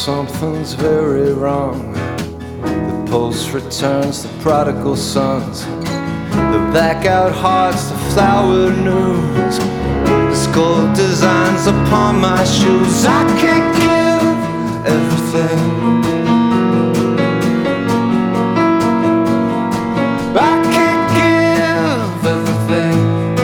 something's very wrong. The post returns, the prodigal sons, the blackout hearts, the flowered news, the skull designs upon my shoes. I can't give everything. I can't give everything.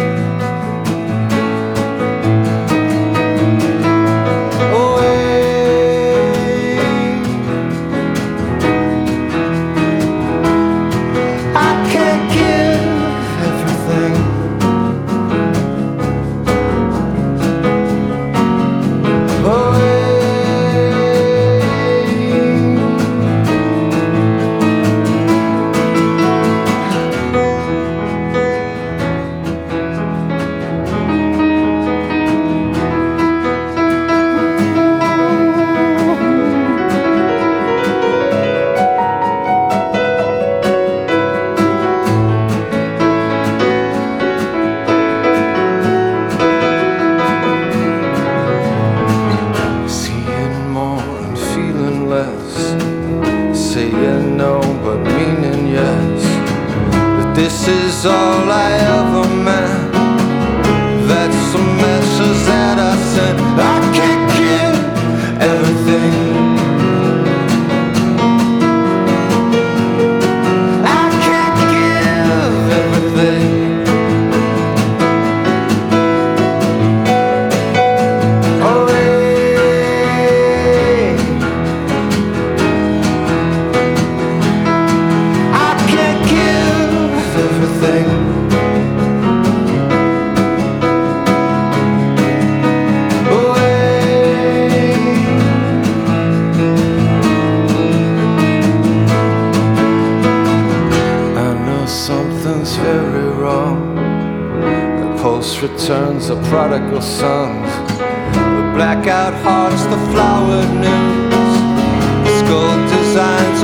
Saying no but meaning yes, that this is all I ever meant. That's the message that I sent. I can't give everything. I can't give everything. Something's very wrong. The post returns, the prodigal sons, the blackout hearts, the flowered news, the skull designs